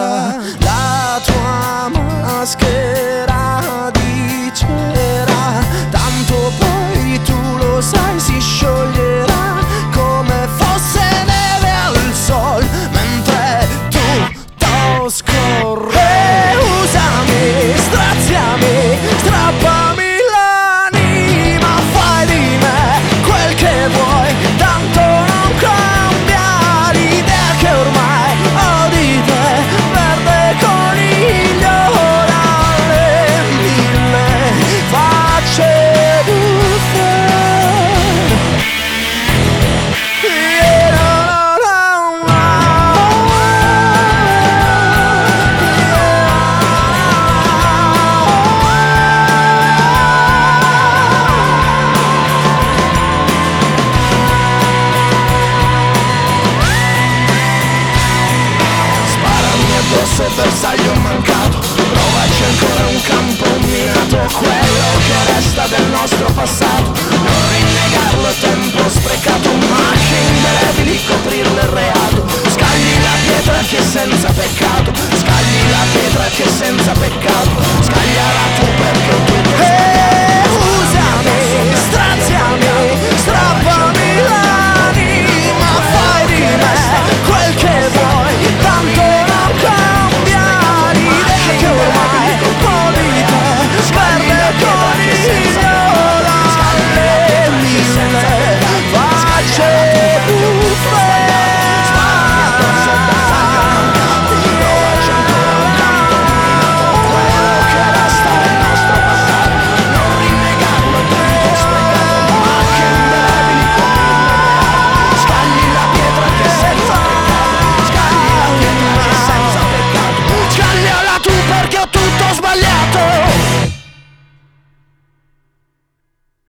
La tua maschera di cera, tanto poi tu lo sai si scioglierà come fosse neve al sol, mentre tutto scorre. Usami, straziami, strappami l'anima, fai di me quel che vuoi, tanto non cambia l'idea che ormai ho di te. Verde coniglio dalle mille facce buffe. Se bersaglio mancato, provaci ancora un campo minato, quello che resta del nostro passato, non rinnegarlo è tempo sprecato, macchie indelebili coprirlo il reato, scagli la pietra che senza peccato, scagli